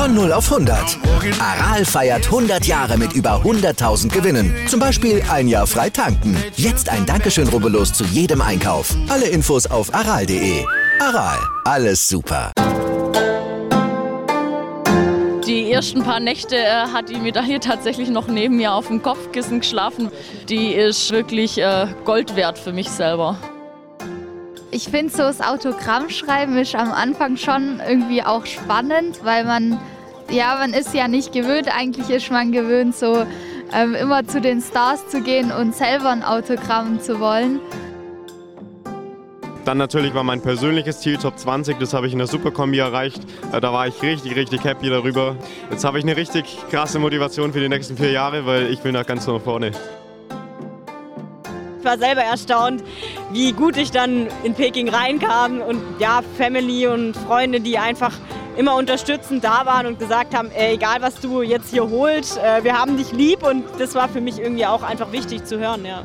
Von 0 auf 100. Aral feiert 100 Jahre mit über 100.000 Gewinnen. Zum Beispiel ein Jahr frei tanken. Jetzt ein Dankeschön, rubbellos zu jedem Einkauf. Alle Infos auf aral.de. Aral, alles super. Die ersten paar Nächte hat die Medaille tatsächlich noch neben mir auf dem Kopfkissen geschlafen. Die ist wirklich Gold wert für mich selber. Ich finde so das Autogrammschreiben ist am Anfang schon irgendwie auch spannend, weil man ist ja nicht gewöhnt. Eigentlich ist man gewöhnt, so immer zu den Stars zu gehen und selber ein Autogramm zu wollen. Dann natürlich war mein persönliches Ziel Top 20, das habe ich in der Superkombi erreicht. Da war ich richtig happy darüber. Jetzt habe ich eine richtig krasse Motivation für die nächsten 4 Jahre, weil ich will nach ganz nach vorne. Ich war selber erstaunt, wie gut ich dann in Peking reinkam und ja, Family und Freunde, die einfach immer unterstützend da waren und gesagt haben, egal was du jetzt hier holst, wir haben dich lieb, und das war für mich irgendwie auch einfach wichtig zu hören, ja.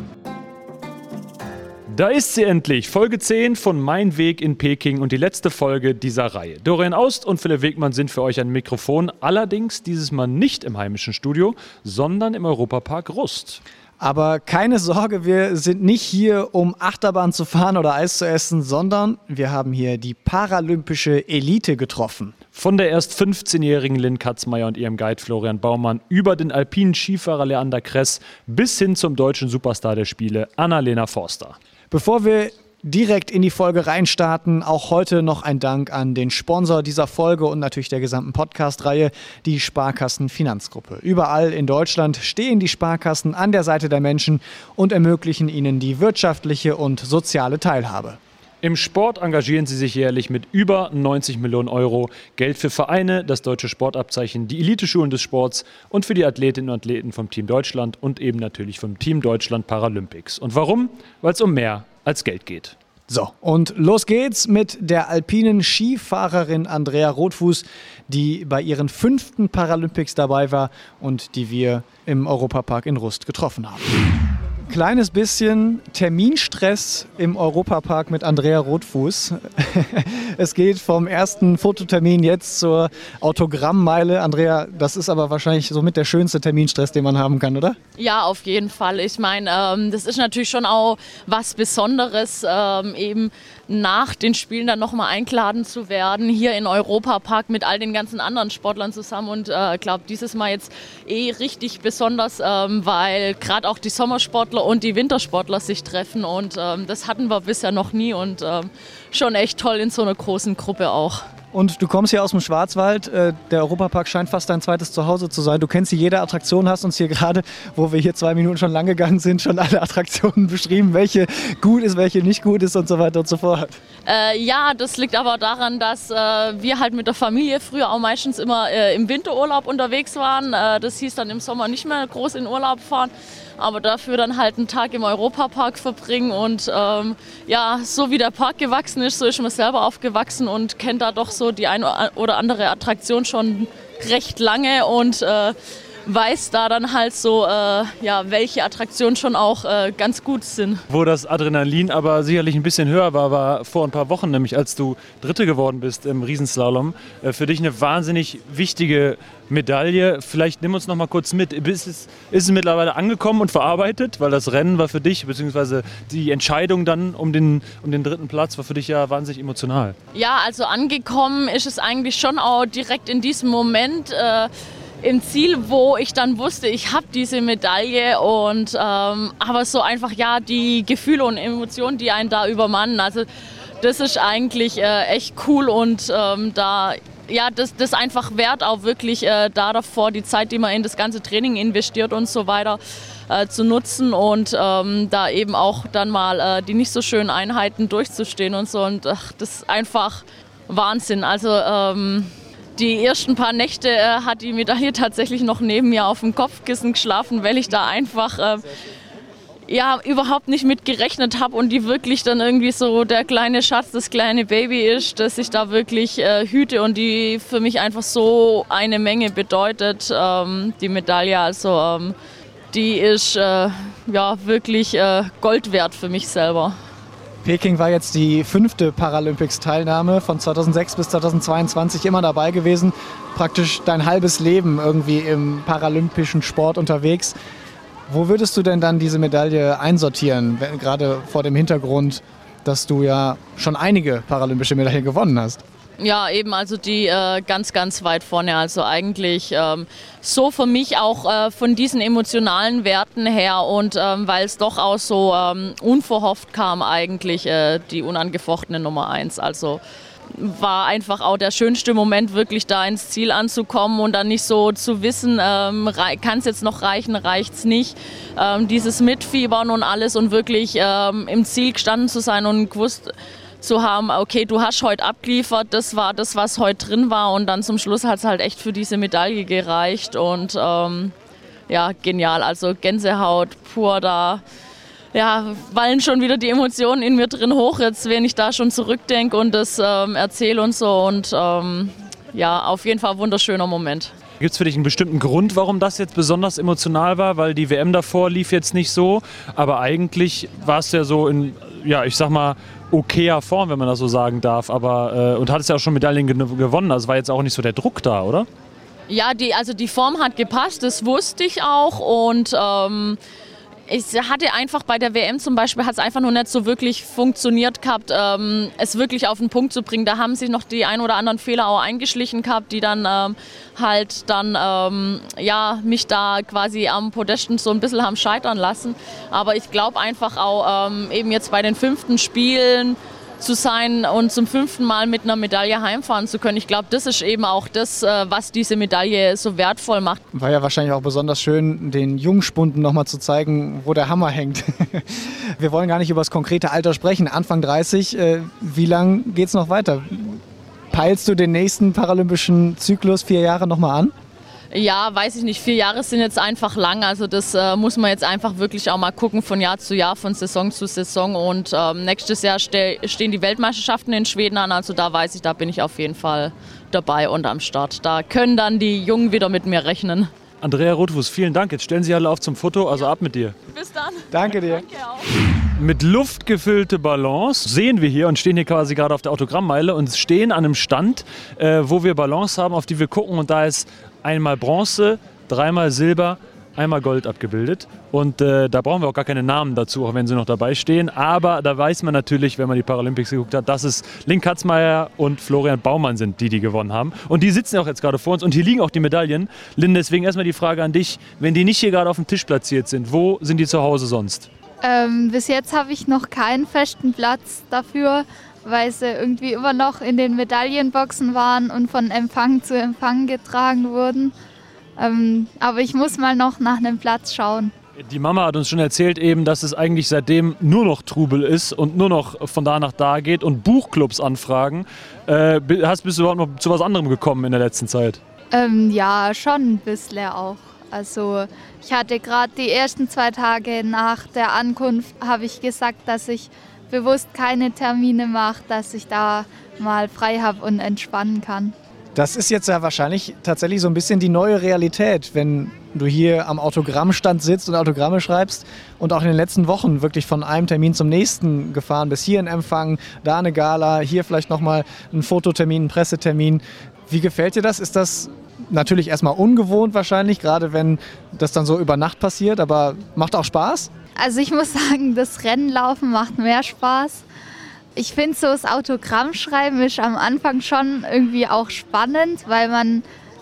Da ist sie endlich, Folge 10 von Mein Weg in Peking und die letzte Folge dieser Reihe. Dorian Aust und Philipp Wegmann sind für euch ein Mikrofon, allerdings dieses Mal nicht im heimischen Studio, sondern im Europapark Rust. Aber keine Sorge, wir sind nicht hier, um Achterbahn zu fahren oder Eis zu essen, sondern wir haben hier die paralympische Elite getroffen. Von der erst 15-jährigen Lynn Katzmeier und ihrem Guide Florian Baumann über den alpinen Skifahrer Leander Kress bis hin zum deutschen Superstar der Spiele, Anna-Lena Forster. Bevor wir direkt in die Folge reinstarten, auch heute noch ein Dank an den Sponsor dieser Folge und natürlich der gesamten Podcast-Reihe, die Sparkassen Finanzgruppe. Überall in Deutschland stehen die Sparkassen an der Seite der Menschen und ermöglichen ihnen die wirtschaftliche und soziale Teilhabe. Im Sport engagieren sie sich jährlich mit über 90 Millionen Euro. Geld für Vereine, das deutsche Sportabzeichen, die Eliteschulen des Sports und für die Athletinnen und Athleten vom Team Deutschland und eben natürlich vom Team Deutschland Paralympics. Und warum? Weil es um mehr als Geld geht. So, und los geht's mit der alpinen Skifahrerin Andrea Rothfuß, die bei ihren 5. Paralympics dabei war und die wir im Europapark in Rust getroffen haben. Kleines bisschen Terminstress im Europapark mit Andrea Rothfuß. Es geht vom ersten Fototermin jetzt zur Autogrammmeile. Andrea, das ist aber wahrscheinlich somit der schönste Terminstress, den man haben kann, oder? Ja, auf jeden Fall. Ich meine, das ist natürlich schon auch was Besonderes, eben nach den Spielen dann nochmal eingeladen zu werden, hier in Europapark mit all den ganzen anderen Sportlern zusammen. Und ich glaube, dieses Mal jetzt richtig besonders, weil gerade auch die Sommersportler und die Wintersportler sich treffen. Und das hatten wir bisher noch nie und schon echt toll in so einer großen Gruppe auch. Und du kommst hier aus dem Schwarzwald, der Europapark scheint fast dein zweites Zuhause zu sein. Du kennst hier jede Attraktion, hast uns hier gerade, wo wir hier 2 Minuten schon lang gegangen sind, schon alle Attraktionen beschrieben, welche gut ist, welche nicht gut ist und so weiter und so fort. Ja, das liegt aber daran, dass wir halt mit der Familie früher auch meistens immer im Winterurlaub unterwegs waren. Das hieß dann im Sommer nicht mehr groß in Urlaub fahren, aber dafür dann halt einen Tag im Europapark verbringen. Und ja, so wie der Park gewachsen ist, so ist man selber aufgewachsen und kennt da doch so die eine oder andere Attraktion schon recht lange und weiß da dann halt so, welche Attraktionen schon auch ganz gut sind. Wo das Adrenalin aber sicherlich ein bisschen höher war vor ein paar Wochen, nämlich als du Dritte geworden bist im Riesenslalom. Für dich eine wahnsinnig wichtige Medaille. Vielleicht nimm uns noch mal kurz mit. Ist es mittlerweile angekommen und verarbeitet? Weil das Rennen war für dich, beziehungsweise die Entscheidung dann um den 3. Platz war für dich ja wahnsinnig emotional. Ja, also angekommen ist es eigentlich schon auch direkt in diesem Moment im Ziel, wo ich dann wusste, ich habe diese Medaille und aber so einfach die Gefühle und Emotionen, die einen da übermannen. Also das ist eigentlich echt cool und das einfach wert auch wirklich davor die Zeit, die man in das ganze Training investiert und so weiter zu nutzen und da eben auch dann mal die nicht so schönen Einheiten durchzustehen und so und das ist einfach Wahnsinn. Also die ersten paar Nächte hat die Medaille tatsächlich noch neben mir auf dem Kopfkissen geschlafen, weil ich da einfach überhaupt nicht mit gerechnet habe und die wirklich dann irgendwie so der kleine Schatz, das kleine Baby ist, dass ich da wirklich hüte und die für mich einfach so eine Menge bedeutet, die Medaille. Also die ist wirklich Gold wert für mich selber. Peking war jetzt die 5. Paralympics-Teilnahme von 2006 bis 2022 immer dabei gewesen. Praktisch dein halbes Leben irgendwie im paralympischen Sport unterwegs. Wo würdest du denn dann diese Medaille einsortieren, gerade vor dem Hintergrund, dass du ja schon einige paralympische Medaillen gewonnen hast? Ja, eben, also die ganz, ganz weit vorne. Also eigentlich so für mich auch von diesen emotionalen Werten her und weil es doch auch so unverhofft kam eigentlich die unangefochtene Nummer 1. Also war einfach auch der schönste Moment, wirklich da ins Ziel anzukommen und dann nicht so zu wissen, kann es jetzt noch reichen, reicht es nicht. Dieses Mitfiebern und alles und wirklich im Ziel gestanden zu sein und gewusst zu haben, okay, du hast heute abgeliefert, das war das, was heute drin war und dann zum Schluss hat es halt echt für diese Medaille gereicht und ja, genial, also Gänsehaut pur da. Ja, wallen schon wieder die Emotionen in mir drin hoch, jetzt wenn ich da schon zurückdenke und das erzähle und so und ja, auf jeden Fall ein wunderschöner Moment. Gibt es für dich einen bestimmten Grund, warum das jetzt besonders emotional war? Weil die WM davor lief jetzt nicht so, aber eigentlich war es ja so in, ja, ich sag mal, okayer Form, wenn man das so sagen darf. Aber und hattest ja auch schon Medaillen gewonnen, also war jetzt auch nicht so der Druck da, oder? Ja, die Form hat gepasst, das wusste ich auch und ich hatte einfach bei der WM zum Beispiel, hat es einfach noch nicht so wirklich funktioniert gehabt, es wirklich auf den Punkt zu bringen. Da haben sich noch die ein oder anderen Fehler auch eingeschlichen gehabt, die dann ja, mich da quasi am Podesten so ein bisschen haben scheitern lassen. Aber ich glaube einfach auch eben jetzt bei den 5. Spielen zu sein und zum 5. Mal mit einer Medaille heimfahren zu können. Ich glaube, das ist eben auch das, was diese Medaille so wertvoll macht. War ja wahrscheinlich auch besonders schön, den Jungspunden nochmal zu zeigen, wo der Hammer hängt. Wir wollen gar nicht über das konkrete Alter sprechen. Anfang 30, wie lang geht es noch weiter? Peilst du den nächsten paralympischen Zyklus 4 Jahre nochmal an? Ja, weiß ich nicht. 4 Jahre sind jetzt einfach lang. Also das muss man jetzt einfach wirklich auch mal gucken von Jahr zu Jahr, von Saison zu Saison. Und nächstes Jahr stehen die Weltmeisterschaften in Schweden an. Also da weiß ich, da bin ich auf jeden Fall dabei und am Start. Da können dann die Jungen wieder mit mir rechnen. Andrea Rothfuss, vielen Dank. Jetzt stellen Sie alle auf zum Foto, also ab mit dir. Bis dann. Danke dir. Danke auch. Mit Luft gefüllte Ballons sehen wir hier und stehen hier quasi gerade auf der Autogrammmeile und stehen an einem Stand, wo wir Ballons haben, auf die wir gucken. Und da ist einmal Bronze, 3-mal Silber, 1-mal Gold abgebildet. Und da brauchen wir auch gar keine Namen dazu, auch wenn sie noch dabei stehen. Aber da weiß man natürlich, wenn man die Paralympics geguckt hat, dass es Link Katzmeier und Florian Baumann sind, die gewonnen haben. Und die sitzen auch jetzt gerade vor uns und hier liegen auch die Medaillen. Lynn, deswegen erstmal die Frage an dich, wenn die nicht hier gerade auf dem Tisch platziert sind, wo sind die zu Hause sonst? Bis jetzt habe ich noch keinen festen Platz dafür, weil sie irgendwie immer noch in den Medaillenboxen waren und von Empfang zu Empfang getragen wurden. Aber ich muss mal noch nach einem Platz schauen. Die Mama hat uns schon erzählt eben, dass es eigentlich seitdem nur noch Trubel ist und nur noch von da nach da geht und Buchclubs anfragen. Bist du überhaupt noch zu was anderem gekommen in der letzten Zeit? Ja, schon ein bisschen auch. Also ich hatte gerade die ersten 2 Tage nach der Ankunft, habe ich gesagt, dass ich bewusst keine Termine mache, dass ich da mal frei habe und entspannen kann. Das ist jetzt ja wahrscheinlich tatsächlich so ein bisschen die neue Realität, wenn du hier am Autogrammstand sitzt und Autogramme schreibst und auch in den letzten Wochen wirklich von einem Termin zum nächsten gefahren bist. Hier ein Empfang, da eine Gala, hier vielleicht nochmal ein Fototermin, ein Pressetermin. Wie gefällt dir das? Ist das natürlich erstmal ungewohnt wahrscheinlich, gerade wenn das dann so über Nacht passiert, aber macht auch Spaß? Also ich muss sagen, das Rennlaufen macht mehr Spaß. Ich finde so das Autogrammschreiben ist am Anfang schon irgendwie auch spannend, weil man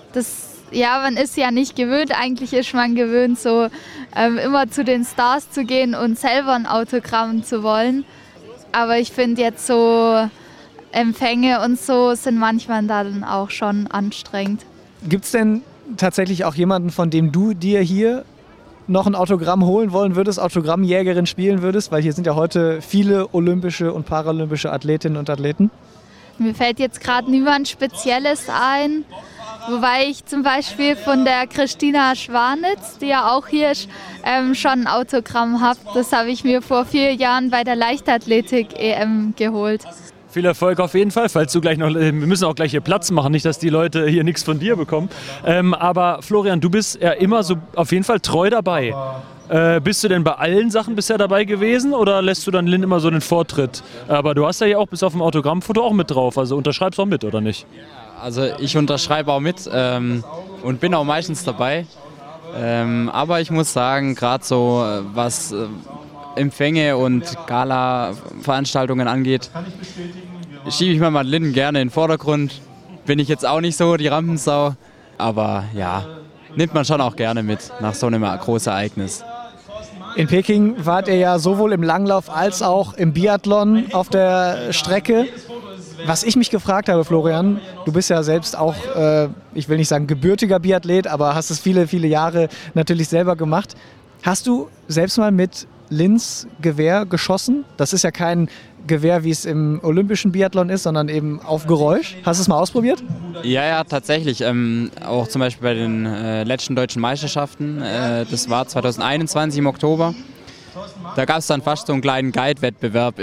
ist ja nicht gewöhnt. Eigentlich ist man gewöhnt, so immer zu den Stars zu gehen und selber ein Autogramm zu wollen. Aber ich finde jetzt so Empfänge und so sind manchmal dann auch schon anstrengend. Gibt es denn tatsächlich auch jemanden, von dem du dir hier noch ein Autogramm holen wollen würdest, Autogrammjägerin spielen würdest? Weil hier sind ja heute viele olympische und paralympische Athletinnen und Athleten. Mir fällt jetzt gerade niemand Spezielles ein, wobei ich zum Beispiel von der Christina Schwanitz, die ja auch hier ist, schon ein Autogramm habe. Das habe ich mir vor 4 Jahren bei der Leichtathletik-EM geholt. Viel Erfolg auf jeden Fall, falls du gleich noch, wir müssen auch gleich hier Platz machen, nicht, dass die Leute hier nichts von dir bekommen. Aber Florian, du bist ja immer so auf jeden Fall treu dabei. Bist du denn bei allen Sachen bisher dabei gewesen oder lässt du dann Lynn immer so den Vortritt? Aber du hast ja hier auch bis auf dem Autogrammfoto auch mit drauf, also unterschreibst auch mit, oder nicht? Also ich unterschreibe auch mit und bin auch meistens dabei. Aber ich muss sagen, gerade so was Empfänge und Gala-Veranstaltungen angeht, schiebe ich mir Madeleine gerne in den Vordergrund. Bin ich jetzt auch nicht so die Rampensau, aber ja, nimmt man schon auch gerne mit nach so einem großen Ereignis. In Peking wart ihr ja sowohl im Langlauf als auch im Biathlon auf der Strecke. Was ich mich gefragt habe, Florian, du bist ja selbst auch, ich will nicht sagen gebürtiger Biathlet, aber hast es viele, viele Jahre natürlich selber gemacht. Hast du selbst mal mit Lynns Gewehr geschossen? Das ist ja kein Gewehr, wie es im olympischen Biathlon ist, sondern eben auf Geräusch. Hast du es mal ausprobiert? Ja, tatsächlich. Auch zum Beispiel bei den letzten deutschen Meisterschaften. Das war 2021 im Oktober. Da gab es dann fast so einen kleinen Guide-Wettbewerb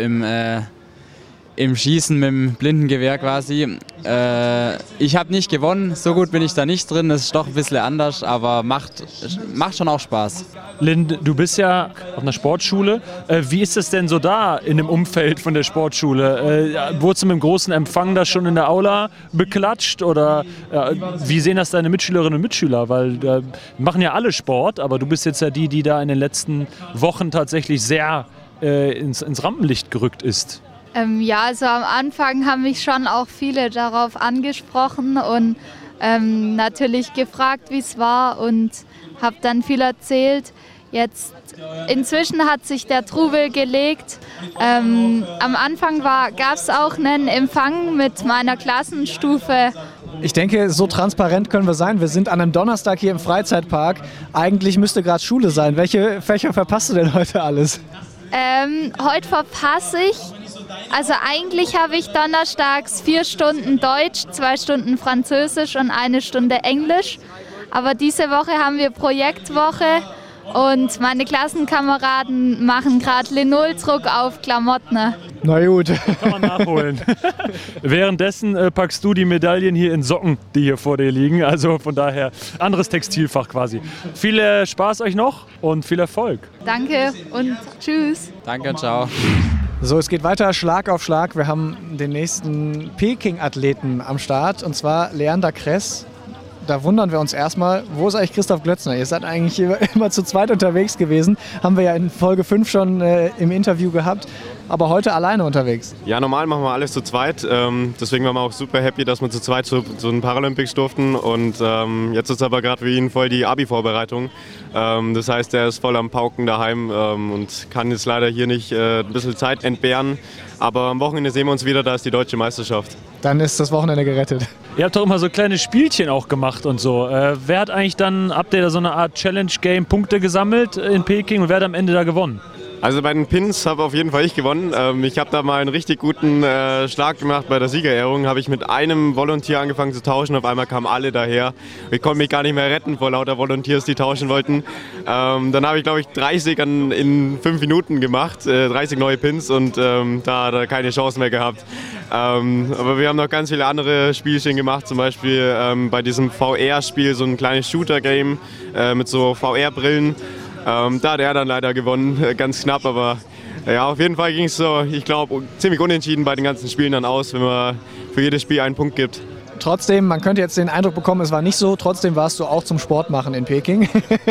im Schießen mit dem Blindengewehr quasi. Ich habe nicht gewonnen, so gut bin ich da nicht drin, das ist doch ein bisschen anders, aber macht schon auch Spaß. Lynn, du bist ja auf einer Sportschule. Wie ist es denn so da in dem Umfeld von der Sportschule? Wurdest du mit dem großen Empfang da schon in der Aula beklatscht? Oder wie sehen das deine Mitschülerinnen und Mitschüler? Weil machen ja alle Sport, aber du bist jetzt ja die da in den letzten Wochen tatsächlich sehr ins Rampenlicht gerückt ist. Ja, also am Anfang haben mich schon auch viele darauf angesprochen und natürlich gefragt, wie es war und habe dann viel erzählt. Inzwischen hat sich der Trubel gelegt. Am Anfang gab es auch einen Empfang mit meiner Klassenstufe. Ich denke, so transparent können wir sein. Wir sind an einem Donnerstag hier im Freizeitpark. Eigentlich müsste gerade Schule sein. Welche Fächer verpasst du denn heute alles? Heute verpasse ich. Also eigentlich habe ich donnerstags 4 Stunden Deutsch, 2 Stunden Französisch und 1 Stunde Englisch. Aber diese Woche haben wir Projektwoche und meine Klassenkameraden machen gerade Linoldruck auf Klamotten. Na gut. Kann man nachholen. Währenddessen packst du die Medaillen hier in Socken, die hier vor dir liegen. Also von daher anderes Textilfach quasi. Viel Spaß euch noch und viel Erfolg. Danke und tschüss. Danke, ciao. So, es geht weiter Schlag auf Schlag. Wir haben den nächsten Peking-Athleten am Start und zwar Leander Kress. Da wundern wir uns erstmal, wo ist eigentlich Christoph Glötzner? Ihr seid eigentlich immer zu zweit unterwegs gewesen. Haben wir ja in Folge 5 schon im Interview gehabt. Aber heute alleine unterwegs. Ja, normal machen wir alles zu zweit. Deswegen waren wir auch super happy, dass wir zu zweit zu den Paralympics durften. Und jetzt ist aber gerade für ihn voll die Abi-Vorbereitung. Das heißt, er ist voll am Pauken daheim und kann jetzt leider hier nicht ein bisschen Zeit entbehren. Aber am Wochenende sehen wir uns wieder, da ist die deutsche Meisterschaft. Dann ist das Wochenende gerettet. Ihr habt doch immer so kleine Spielchen auch gemacht und so. Wer hat eigentlich dann, habt ihr da so eine Art Challenge-Game Punkte gesammelt in Peking und wer hat am Ende da gewonnen? Also bei den Pins habe auf jeden Fall ich gewonnen. Ich habe da mal einen richtig guten Schlag gemacht bei der Siegerehrung. Habe ich mit einem Volunteer angefangen zu tauschen. Auf einmal kamen alle daher. Ich konnte mich gar nicht mehr retten vor lauter Volunteers, die tauschen wollten. Dann habe ich, glaube ich, 30 in 5 Minuten gemacht. 30 neue Pins und da hat er keine Chance mehr gehabt. Aber wir haben noch ganz viele andere Spielchen gemacht. Zum Beispiel bei diesem VR-Spiel so ein kleines Shooter-Game mit so VR-Brillen. Da hat er dann leider gewonnen, ganz knapp, aber ja, auf jeden Fall ging es so, ich glaube, ziemlich unentschieden bei den ganzen Spielen dann aus, wenn man für jedes Spiel einen Punkt gibt. Trotzdem, man könnte jetzt den Eindruck bekommen, es war nicht so, trotzdem warst du auch zum Sport machen in Peking.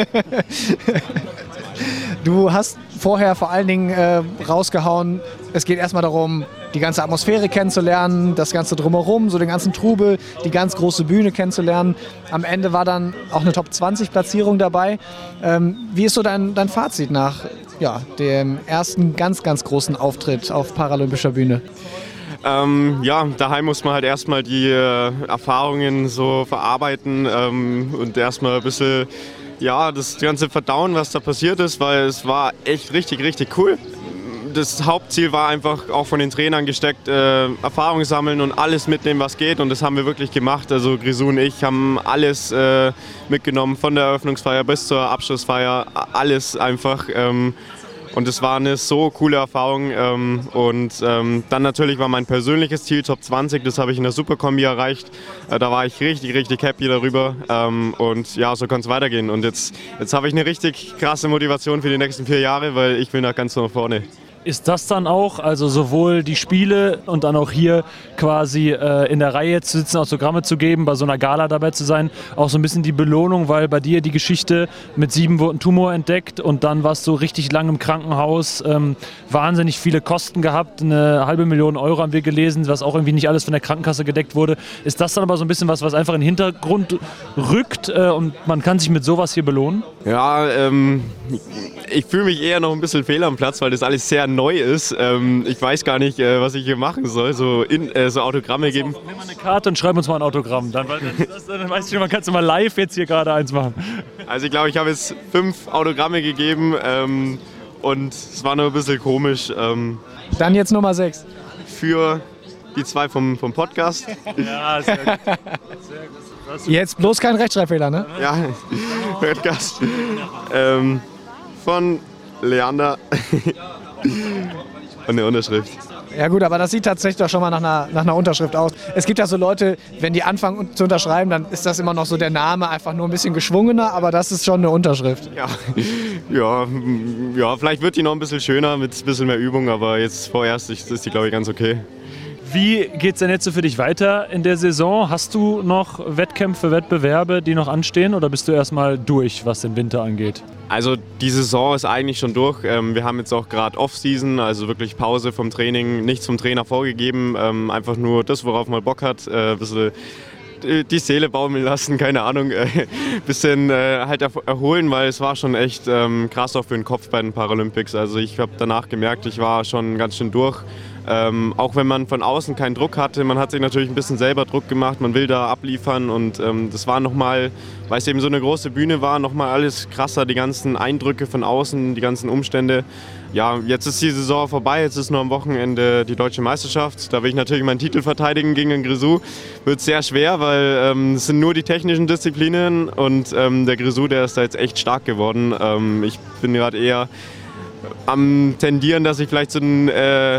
Du hast vorher vor allen Dingen rausgehauen, es geht erstmal darum, die ganze Atmosphäre kennenzulernen, das Ganze drumherum, so den ganzen Trubel, die ganz große Bühne kennenzulernen. Am Ende war dann auch eine Top-20-Platzierung dabei. Wie ist so dein Fazit nach dem ersten ganz, ganz großen Auftritt auf paralympischer Bühne? Ja, daheim muss man halt erstmal die Erfahrungen so verarbeiten und erstmal ein bisschen das ganze verdauen, was da passiert ist, weil es war echt richtig, richtig cool. Das Hauptziel war einfach auch von den Trainern gesteckt, Erfahrung sammeln und alles mitnehmen, was geht. Und das haben wir wirklich gemacht. Also Grisou und ich haben alles mitgenommen, von der Eröffnungsfeier bis zur Abschlussfeier, alles einfach. Und Und es war eine so coole Erfahrung. Dann natürlich war mein persönliches Ziel Top 20, das habe ich in der Superkombi erreicht. Da war ich richtig, richtig happy darüber. Und ja, so kann es weitergehen. Und jetzt habe ich eine richtig krasse Motivation für die nächsten 4 Jahre, weil ich will nach ganz nach vorne. Ist das dann auch, also sowohl die Spiele und dann auch hier quasi in der Reihe zu sitzen, Autogramme zu geben, bei so einer Gala dabei zu sein, auch so ein bisschen die Belohnung, weil bei dir die Geschichte mit 7 wurde ein Tumor entdeckt und dann warst du richtig lang im Krankenhaus, wahnsinnig viele Kosten gehabt, 500.000 Euro haben wir gelesen, was auch irgendwie nicht alles von der Krankenkasse gedeckt wurde. Ist das dann aber so ein bisschen was einfach in den Hintergrund rückt und man kann sich mit sowas hier belohnen? Ja, ich fühle mich eher noch ein bisschen fehl am Platz, weil das alles sehr neu ist. Ich weiß gar nicht, was ich hier machen soll. So Autogramme geben. Nimm mal eine Karte und schreib uns mal ein Autogramm. Dann weißt du schon, man kann mal live jetzt hier gerade eins machen. Also ich glaube, ich habe jetzt 5 Autogramme gegeben und es war nur ein bisschen komisch. Dann jetzt Nummer 6. Für die 2 vom Podcast. Ja, sehr gut. Jetzt bloß kein Rechtschreibfehler, ne? Ja, Podcast. Von Leander. Und eine Unterschrift. Ja gut, aber das sieht tatsächlich doch schon mal nach einer Unterschrift aus. Es gibt ja so Leute, wenn die anfangen zu unterschreiben, dann ist das immer noch so der Name, einfach nur ein bisschen geschwungener, aber das ist schon eine Unterschrift. Ja, vielleicht wird die noch ein bisschen schöner mit ein bisschen mehr Übung, aber jetzt vorerst ist die, glaube ich, ganz okay. Wie geht es denn jetzt so für dich weiter in der Saison? Hast du noch Wettkämpfe, Wettbewerbe, die noch anstehen oder bist du erstmal durch, was den Winter angeht? Also die Saison ist eigentlich schon durch. Wir haben jetzt auch gerade Off-Season, also wirklich Pause vom Training, nichts vom Trainer vorgegeben, einfach nur das, worauf man Bock hat, ein bisschen die Seele baumeln lassen, keine Ahnung, ein bisschen halt erholen, weil es war schon echt krass auch für den Kopf bei den Paralympics. Also ich habe danach gemerkt, ich war schon ganz schön durch. Auch wenn man von außen keinen Druck hatte, man hat sich natürlich ein bisschen selber Druck gemacht, man will da abliefern und das war nochmal, weil es eben so eine große Bühne war, nochmal alles krasser, die ganzen Eindrücke von außen, die ganzen Umstände. Ja, jetzt ist die Saison vorbei, jetzt ist nur am Wochenende die Deutsche Meisterschaft. Da will ich natürlich meinen Titel verteidigen gegen den Grisou. Wird sehr schwer, weil es sind nur die technischen Disziplinen und der Grisou, der ist da jetzt echt stark geworden. Ich bin gerade eher am tendieren, dass ich vielleicht so ein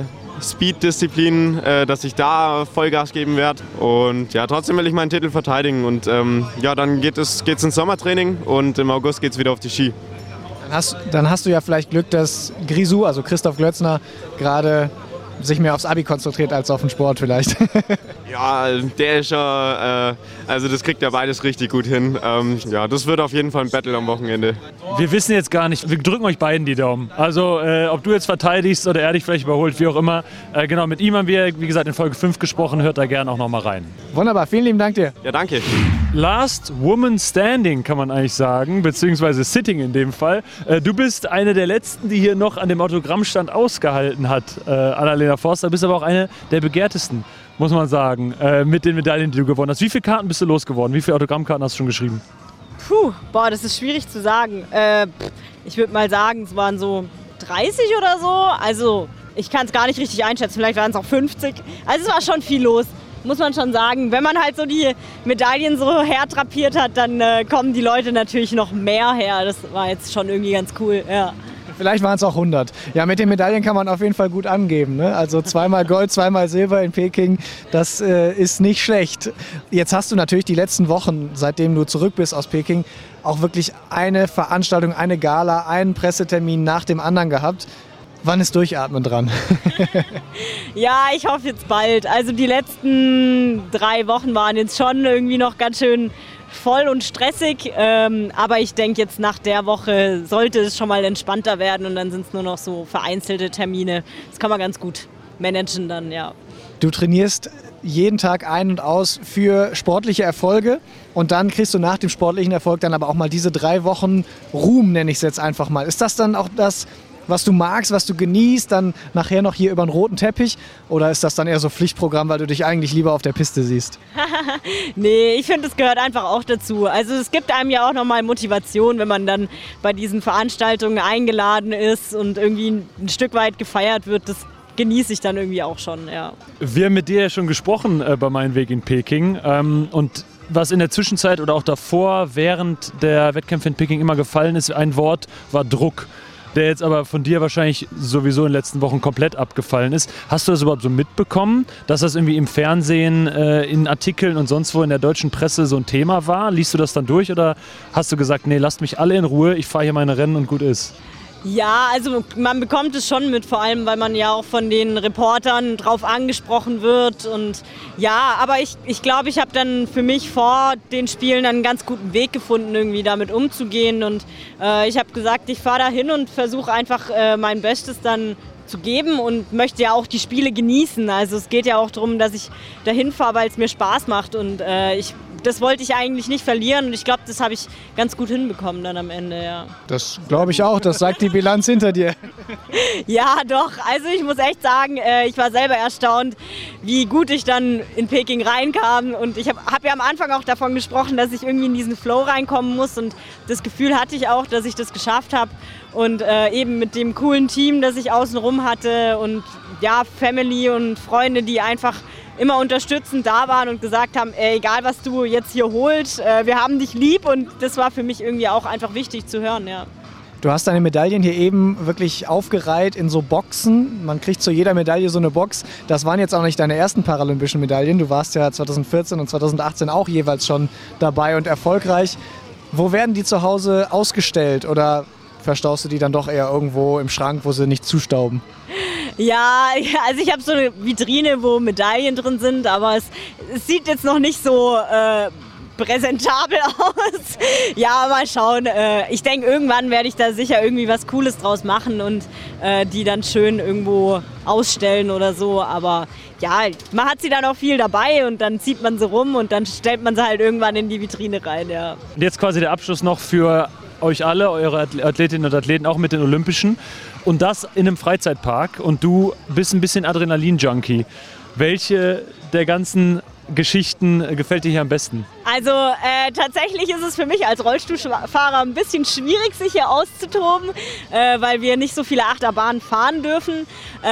Speed-Disziplin, dass ich da Vollgas geben werde. Und ja, trotzdem will ich meinen Titel verteidigen. Und ja, dann geht's ins Sommertraining und im August geht es wieder auf die Ski. Dann hast du ja vielleicht Glück, dass Grisou, also Christoph Glötzner, gerade sich mehr aufs Abi konzentriert als auf den Sport vielleicht. Ja, der ist ja, also das kriegt ja beides richtig gut hin. Ja, das wird auf jeden Fall ein Battle am Wochenende. Wir wissen jetzt gar nicht, wir drücken euch beiden die Daumen. Also ob du jetzt verteidigst oder er dich vielleicht überholt, wie auch immer. Genau, mit ihm haben wir, wie gesagt, in Folge 5 gesprochen, hört da gerne auch nochmal rein. Wunderbar, vielen lieben Dank dir. Ja, danke. Last Woman Standing kann man eigentlich sagen, beziehungsweise Sitting in dem Fall. Du bist eine der Letzten, die hier noch an dem Autogrammstand ausgehalten hat, Annalena Forster. Bist aber auch eine der begehrtesten, muss man sagen, mit den Medaillen, die du gewonnen hast. Wie viele Karten bist du losgeworden? Wie viele Autogrammkarten hast du schon geschrieben? Das ist schwierig zu sagen. Ich würde mal sagen, es waren so 30 oder so. Also ich kann es gar nicht richtig einschätzen, vielleicht waren es auch 50. Also es war schon viel los, muss man schon sagen. Wenn man halt so die Medaillen so hertrapiert hat, dann kommen die Leute natürlich noch mehr her. Das war jetzt schon irgendwie ganz cool, ja. Vielleicht waren es auch 100. Ja, mit den Medaillen kann man auf jeden Fall gut angeben, ne? Also 2-mal Gold, 2-mal Silber in Peking, das ist nicht schlecht. Jetzt hast du natürlich die letzten Wochen, seitdem du zurück bist aus Peking, auch wirklich eine Veranstaltung, eine Gala, einen Pressetermin nach dem anderen gehabt. Wann ist Durchatmen dran? Ja, ich hoffe jetzt bald. Also die letzten 3 Wochen waren jetzt schon irgendwie noch ganz schön voll und stressig, aber ich denke jetzt nach der Woche sollte es schon mal entspannter werden und dann sind es nur noch so vereinzelte Termine. Das kann man ganz gut managen dann, ja. Du trainierst jeden Tag ein und aus für sportliche Erfolge und dann kriegst du nach dem sportlichen Erfolg dann aber auch mal diese 3 Wochen Ruhm, nenne ich es jetzt einfach mal. Ist das dann auch das, was du magst, was du genießt, dann nachher noch hier über den roten Teppich? Oder ist das dann eher so Pflichtprogramm, weil du dich eigentlich lieber auf der Piste siehst? Nee, ich finde, es gehört einfach auch dazu. Also es gibt einem ja auch nochmal Motivation, wenn man dann bei diesen Veranstaltungen eingeladen ist und irgendwie ein Stück weit gefeiert wird. Das genieße ich dann irgendwie auch schon, ja. Wir haben mit dir ja schon gesprochen bei meinem Weg in Peking und was in der Zwischenzeit oder auch davor, während der Wettkämpfe in Peking immer gefallen ist, ein Wort war Druck. der jetzt aber von dir wahrscheinlich sowieso in den letzten Wochen komplett abgefallen ist. Hast du das überhaupt so mitbekommen, dass das irgendwie im Fernsehen, in Artikeln und sonst wo in der deutschen Presse so ein Thema war? Liest du das dann durch oder hast du gesagt, nee, lasst mich alle in Ruhe, ich fahre hier meine Rennen und gut ist? Ja, also man bekommt es schon mit, vor allem weil man ja auch von den Reportern drauf angesprochen wird. Und ja, aber ich glaube, ich habe dann für mich vor den Spielen einen ganz guten Weg gefunden, irgendwie damit umzugehen. Und ich habe gesagt, ich fahre da hin und versuche einfach mein Bestes dann zu geben und möchte ja auch die Spiele genießen. Also es geht ja auch darum, dass ich dahin fahre, weil es mir Spaß macht. Und das wollte ich eigentlich nicht verlieren und ich glaube, das habe ich ganz gut hinbekommen dann am Ende, ja. Das glaube ich auch, das sagt die Bilanz hinter dir. Ja, doch. Also ich muss echt sagen, ich war selber erstaunt, wie gut ich dann in Peking reinkam und ich habe ja am Anfang auch davon gesprochen, dass ich irgendwie in diesen Flow reinkommen muss und das Gefühl hatte ich auch, dass ich das geschafft habe und eben mit dem coolen Team, das ich außenrum hatte und ja, Family und Freunde, die einfach immer unterstützend da waren und gesagt haben, egal was du jetzt hier holst, wir haben dich lieb und das war für mich irgendwie auch einfach wichtig zu hören, ja. Du hast deine Medaillen hier eben wirklich aufgereiht in so Boxen. Man kriegt zu jeder Medaille so eine Box. Das waren jetzt auch nicht deine ersten paralympischen Medaillen. Du warst ja 2014 und 2018 auch jeweils schon dabei und erfolgreich. Wo werden die zu Hause ausgestellt oder verstaust du die dann doch eher irgendwo im Schrank, wo sie nicht zustauben? Ja, also ich habe so eine Vitrine, wo Medaillen drin sind, aber es sieht jetzt noch nicht so präsentabel aus. Ja, mal schauen. Ich denke, irgendwann werde ich da sicher irgendwie was Cooles draus machen und die dann schön irgendwo ausstellen oder so. Aber ja, man hat sie dann auch viel dabei und dann zieht man sie rum und dann stellt man sie halt irgendwann in die Vitrine rein. Ja. Und jetzt quasi der Abschluss noch für euch alle, eure Athletinnen und Athleten, auch mit den Olympischen. Und das in einem Freizeitpark. Und du bist ein bisschen Adrenalin-Junkie. Welche der ganzen Geschichten gefällt dir hier am besten? Also tatsächlich ist es für mich als Rollstuhlfahrer ein bisschen schwierig, sich hier auszutoben, weil wir nicht so viele Achterbahnen fahren dürfen.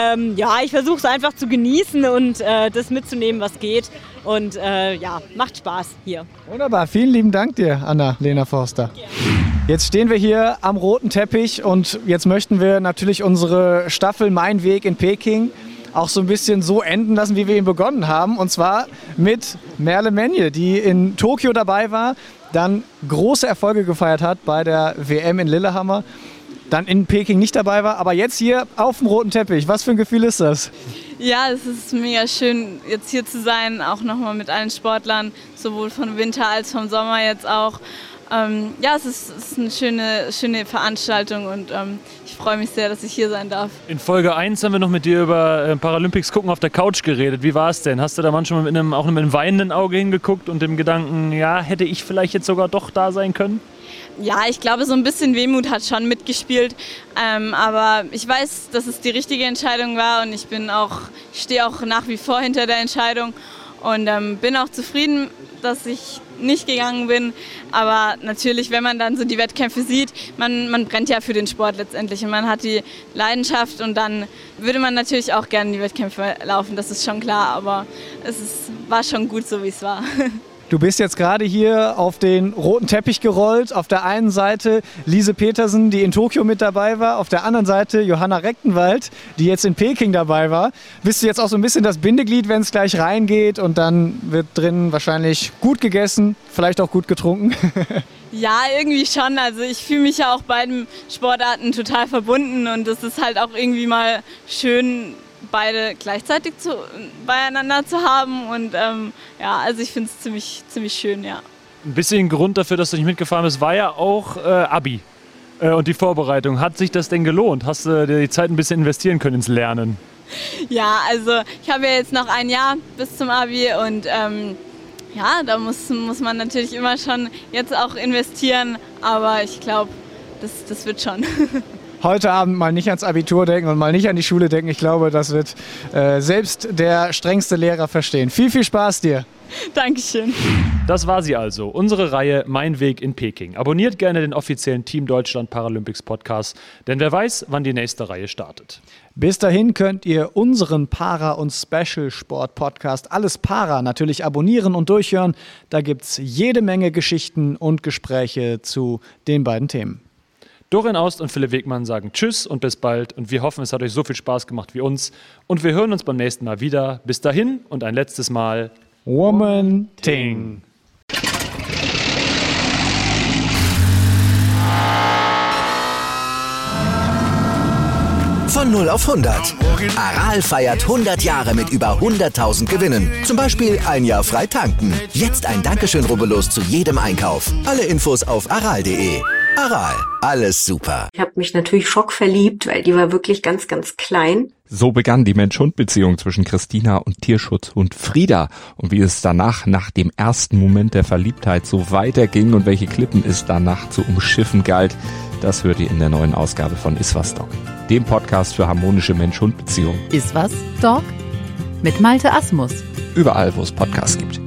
Ja, ich versuche es einfach zu genießen und das mitzunehmen, was geht. Und ja, macht Spaß hier. Wunderbar, vielen lieben Dank dir, Anna-Lena Forster. Jetzt stehen wir hier am roten Teppich und jetzt möchten wir natürlich unsere Staffel Mein Weg in Peking auch so ein bisschen so enden lassen, wie wir ihn begonnen haben. Und zwar mit Merle Menje, die in Tokio dabei war, dann große Erfolge gefeiert hat bei der WM in Lillehammer, dann in Peking nicht dabei war, aber jetzt hier auf dem roten Teppich. Was für ein Gefühl ist das? Ja, es ist mega schön, jetzt hier zu sein, auch nochmal mit allen Sportlern, sowohl vom Winter als vom Sommer jetzt auch. Ja, es ist eine schöne Veranstaltung und ich freue mich sehr, dass ich hier sein darf. In Folge 1 haben wir noch mit dir über Paralympics gucken auf der Couch geredet. Wie war es denn? Hast du da manchmal mit einem weinenden Auge hingeguckt und dem Gedanken, ja, hätte ich vielleicht jetzt sogar doch da sein können? Ja, ich glaube, so ein bisschen Wehmut hat schon mitgespielt, aber ich weiß, dass es die richtige Entscheidung war und ich stehe auch nach wie vor hinter der Entscheidung und bin auch zufrieden, dass ich nicht gegangen bin, aber natürlich, wenn man dann so die Wettkämpfe sieht, man brennt ja für den Sport letztendlich und man hat die Leidenschaft und dann würde man natürlich auch gerne die Wettkämpfe laufen, das ist schon klar, aber war schon gut, so wie es war. Du bist jetzt gerade hier auf den roten Teppich gerollt. Auf der einen Seite Lise Petersen, die in Tokio mit dabei war. Auf der anderen Seite Johanna Rechtenwald, die jetzt in Peking dabei war. Bist du jetzt auch so ein bisschen das Bindeglied, wenn es gleich reingeht und dann wird drin wahrscheinlich gut gegessen, vielleicht auch gut getrunken? Ja, irgendwie schon. Also ich fühle mich ja auch beiden Sportarten total verbunden und es ist halt auch irgendwie mal schön, beide gleichzeitig beieinander zu haben und ja, also ich finde es ziemlich schön, ja. Ein bisschen Grund dafür, dass du nicht mitgefahren bist, war ja auch Abi und die Vorbereitung. Hat sich das denn gelohnt? Hast du dir die Zeit ein bisschen investieren können ins Lernen? Ja, also ich habe ja jetzt noch ein Jahr bis zum Abi und ja, da muss man natürlich immer schon jetzt auch investieren, aber ich glaube, das wird schon. Heute Abend mal nicht ans Abitur denken und mal nicht an die Schule denken. Ich glaube, das wird selbst der strengste Lehrer verstehen. Viel, viel Spaß dir. Dankeschön. Das war sie also, unsere Reihe Mein Weg in Peking. Abonniert gerne den offiziellen Team Deutschland Paralympics Podcast, denn wer weiß, wann die nächste Reihe startet. Bis dahin könnt ihr unseren Para- und Special-Sport-Podcast Alles Para natürlich abonnieren und durchhören. Da gibt es jede Menge Geschichten und Gespräche zu den beiden Themen. Doreen Aust und Philipp Wegmann sagen Tschüss und bis bald. Und wir hoffen, es hat euch so viel Spaß gemacht wie uns. Und wir hören uns beim nächsten Mal wieder. Bis dahin und ein letztes Mal Woman Ting. Von 0 auf 100. Aral feiert 100 Jahre mit über 100.000 Gewinnen. Zum Beispiel ein Jahr frei tanken. Jetzt ein Dankeschön, rubbellos zu jedem Einkauf. Alle Infos auf aral.de. Aral, alles super. Ich habe mich natürlich schockverliebt, weil die war wirklich ganz, ganz klein. So begann die Mensch-Hund-Beziehung zwischen Christina und Tierschutzhund Frieda. Und wie es danach, nach dem ersten Moment der Verliebtheit, so weiterging und welche Klippen es danach zu umschiffen galt, das hört ihr in der neuen Ausgabe von Iswas Dog, dem Podcast für harmonische Mensch-Hund-Beziehungen. Iswas Dog mit Malte Asmus. Überall, wo es Podcasts gibt.